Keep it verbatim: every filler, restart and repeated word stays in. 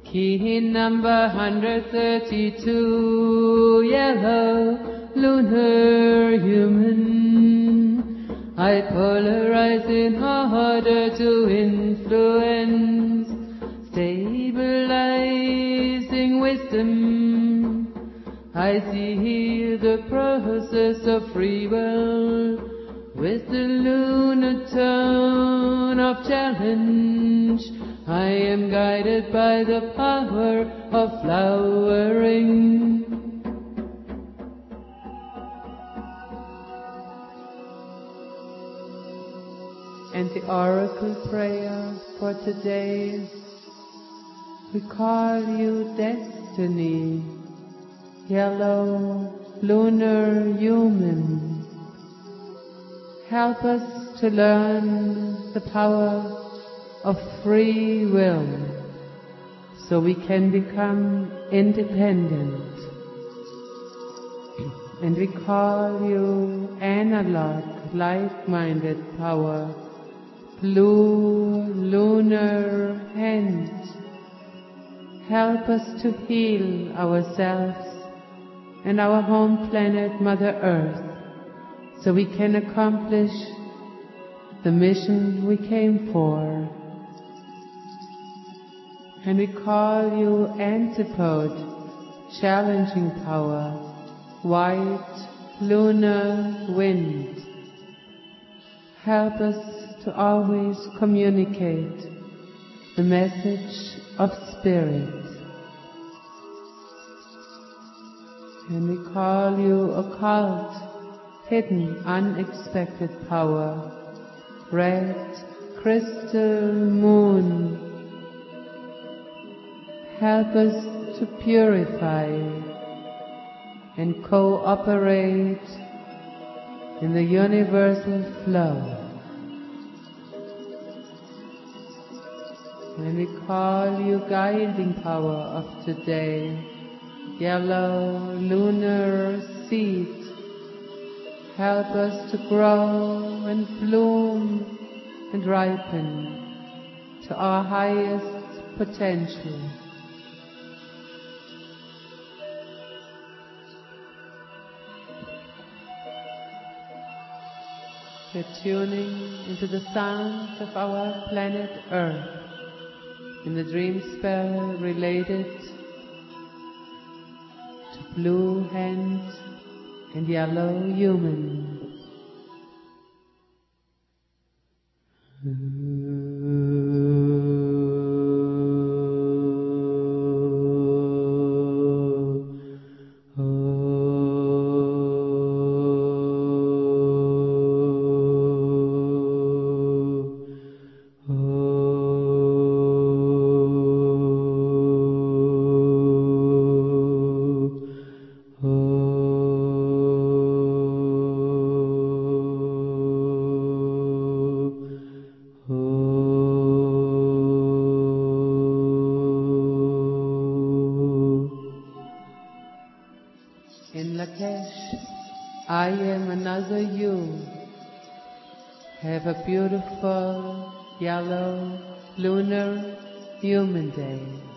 Key number one hundred thirty-two, yellow, lunar, human. I polarize in order to influence, stabilizing wisdom. I see the process of free will with the lunar tone of challenge. I am guided by the power of flowering. And the oracle prayer for today: we call you destiny, yellow, lunar, human. Help us to learn the power of free will, so we can become independent. And we call you analog, like-minded power, blue, lunar hand. Help us to heal ourselves and our home planet, Mother Earth, so we can accomplish the mission we came for. And we call you antipode, challenging power, white, lunar, wind. Help us to always communicate the message of spirit. And we call you occult, hidden, unexpected power, red, crystal, moon. Help us to purify and cooperate in the universal flow. And we call you guiding power of today, yellow, lunar seed. Help us to grow and bloom and ripen to our highest potential. We're tuning into the sound of our planet Earth in the dream spell related to blue hand and yellow human. In Lakesh, I am another you. Have a beautiful, yellow, lunar, human day.